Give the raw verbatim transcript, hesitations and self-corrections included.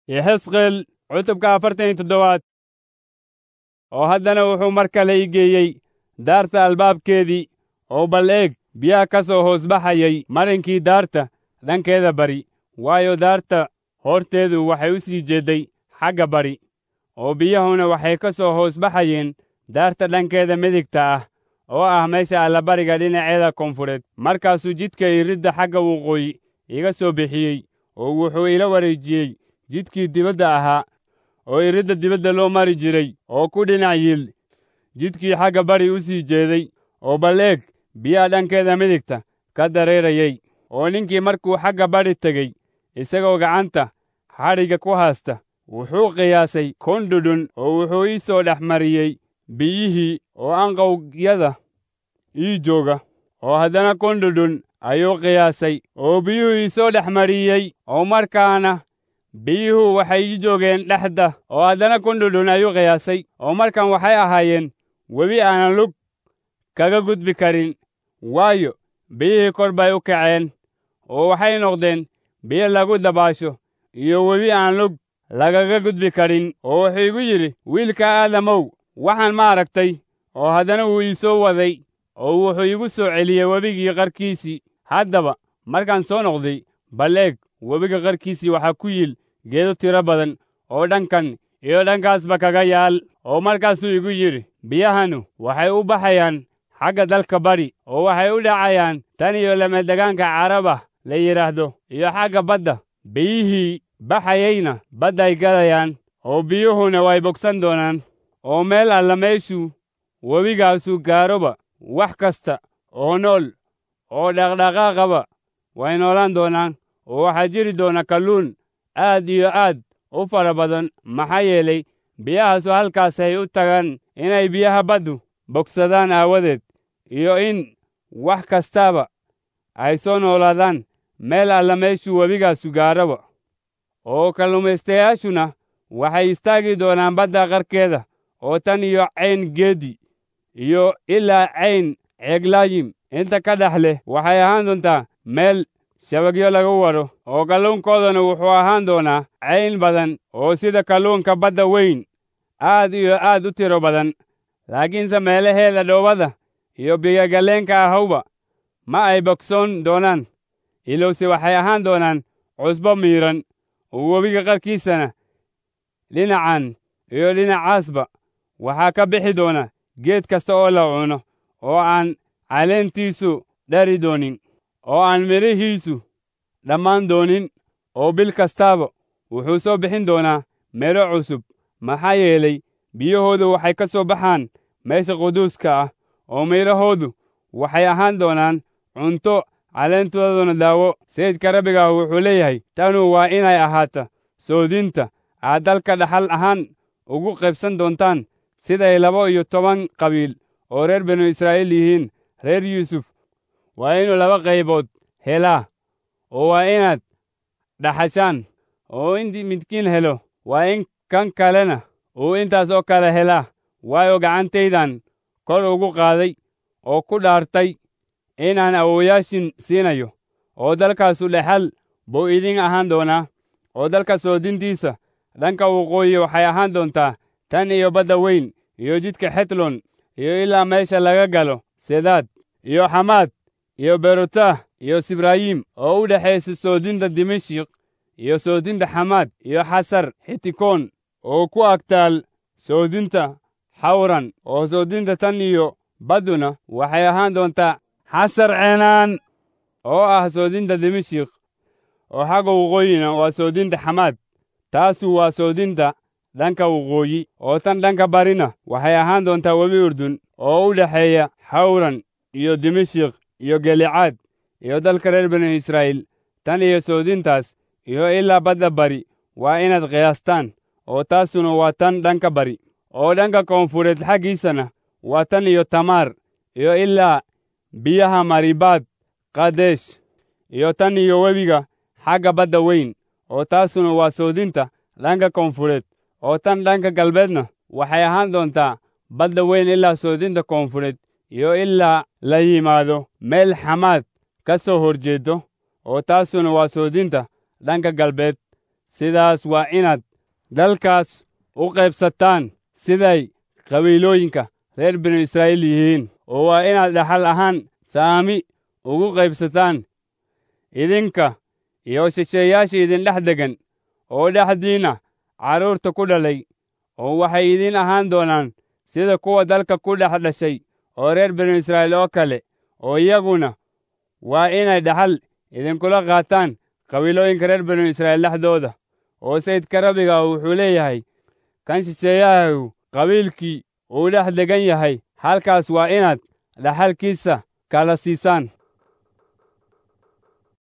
Yexesqeel cutubka afartan iyo toddobaad. oo haddana wuxuu mar kale i geeyey daarta albaabkeedii, oo bal eeg biyaha ka soo hoos baxayay marinkii daarta dhankeeda bari, waayo daarta horteedu waxay u sii jeeday xagga bari, oo biyahuna waxay ka soo hoos baxayeen daarta dhankeeda midigta ah, oo ah meesha allabariga dhinaceeda koonfureed. Markaasuu jidka iridda xagga waqooyi iga soo bixiyey, oo wuxuu ila wareejiyey jidkii dibadda ahaa, oo iridda dibadda loo mari jiray, oo ku dhinac yiil jidkii xagga bari u sii jeeday, oo bal eeg biyaha dhankeeda midigta ka dareerayay. oo ninkii markuu xagga bari tegey, isagoo gacanta xadhigga ku haysta, wuxuu qiyaasay kun dhudhun, oo wuxuu ii soo dhex mariyey biyihii oo anqowyada ii jooga, oo haddana kun dhudhun ayuu qiyaasay oo biyuhu ii soo dhex mariyey, oo markaana biyuhu waxay ii joogeen dhexda, oo haddana kun dhudhun ayuu qiyaasay, oo markan waxay ahaayeen webi aanan lug kaga gudbi karin, waayo biyihii kor bay u kaceen, oo waxay noqdeen biyo lagu dabaasho, iyo webi aan lug lagaga gudbi karin. oo wuxuu igu yidhi, wiilka aadamow, waxaan ma aragtay? oo haddana wuu ii soo waday, oo wuxuu igu soo celiyey webigii qarkiisii. Haddaba markaan soo noqday, bal eeg webiga qarkiisii waxaa ku yiil geedo tiro badan, oo dhankan iyo dhankaasba kaga yaal. oo markaasuu igu yidhi, biyahanu waxay u baxayaan xagga dalka bari, oo waxay u dhacayaan tan iyo lamadegaanka Caraba la yidhaahdo, iyo xagga badda. biyihii baxayeyna badday galayaan, oo biyuhuna way bogsan doonaan. oo meel alla meeshuu webigaasu gaaroba, wax kasta oo nool oo dhaqdhaqaaqaba way noolaan doonaan, oo waxaa jiri doona kalluun aad iyo aad u fara badan, maxaa yeelay biyahaasu halkaasay u tagaan inay biyaha baddu bogsadaan aawadeed, iyo in wax kastaaba ay soo noolaadaan meel alla meeshuu webigaasu gaaraba. oo kalluumaystayaashuna waxay istaagi doonaan badda qarkeeda, oo tan iyo cayn geedi iyo ilaa cayn ceeglaayim inta ka dhex leh waxay ahaan doontaa meel shabagyo lagu waro, oo kalluunkoodana wuxuu ahaan doonaa cayn badan, oo sida kalluunka badda weyn aad iyo aad u tiro badan. laakiinse meelaheeda dhoobada iyo biyo-galleenka ahowba ma ay bogsoon doonaan, ilowse waxay ahaan doonaan cusbo miiran, oo webiga qarkiisana dhinacan iyo dhinacaasba waxaa ka bixi doona geed kasta oo la cuno, oo aan caleentiisu dhari doonin, oo aan midhihiisu dhammaan doonin, oo bil kastaaba wuxuu soo bixin doonaa midho cusub, maxaa yeelay biyahoodu waxay ka soo baxaan meesha quduuska ah, oo midhahoodu waxay ahaan doonaan cunto, caleentooduna daawo. sayidka Rabbiga wuxuu leeyahay, tanu waa inay ahaato soodinta aad dalka dhaxal ahaan ugu qaybsan doontaan, siday laba iyo toban qabiil oo reer binu Israa'iil yihiin. reer Yuusuf waa inuu laba qaybood helaa, oo waa inaad dhaxashaan, oo intii midkiin helo waa in kan kalena uu intaas oo kale helaa, waayo gacantaydan kor ugu qaaday oo ku dhaartay inaan awoowayaashin siinayo. oo dalkaasu dhexal buu idin ahaan doonaa, oo dalka soodintiisa dhanka waqooyi waxay ahaan doontaa tan iyo badda weyn iyo jidka Xetlon, iyo ilaa meesha laga galo Sedaad iyo Xamaad iyo Berotah iyo Sibrayim, oo u dhexaysa soodinta Dimashik iyo soodinta Xamaad iyo Xasar Xitikoon, oo ku agtaal soodinta Xawran. oo soodinta tan iyo badduna waxay ahaan doontaa Xasar Ceenaan, oo ah soodinta Dimashik, oo xagga waqooyina waa soodinta Xamaad. taasu waa soodinta dhanka waqooyi. oo tan dhanka barina waxay ahaan doontaa webi Urdun, oo u dhexeeya Xawran iyo Dimashik iyo Galicaad iyo dalka reer binu Israa'iil. tan iyo soodintaas iyo ilaa badda bari waa inaad qiyaastaan, oo taasuna waa tan dhanka bari. oo dhanka koonfureed xaggiisana waa tan iyo Tamaar iyo ilaa biyaha Maribaad Qadesh, iyo tan iyo webiga xagga badda weyn, oo taasuna waa soodinta dhanka koonfureed. oo tan dhanka galbeedna waxay ahaan doontaa badda weyn ilaa soodinta koonfureed, iyo ilaa la yimaado meel Xamaad ka soo horjeedo, oo taasuna waa soodinta dhanka galbeed. sidaas waa inaad dalkaas u qaybsataan siday qabiilooyinka reer binu Israa'iil yihiin, oo waa inaad dhaxal ahaan saami ugu qaybsataan idinka iyo shisheeyaasha idin dhex degan oo dhexdiinna carruurta ku dhalay, oo waxay idin ahaan doonaan sida kuwa dalka ku dhex dhashay oo reer binu Israa'iil oo kale, oo iyaguna waa inay dhaxal idinkula qaataan qabiilooyinka reer binu Israa'iil dhexdooda. oo sayidka Rabbiga wuxuu leeyahay, kan shisheeyahu qabiilkii uu dhex degan yahay halkaas waa inaad dhaxalkiisa kala siisaan.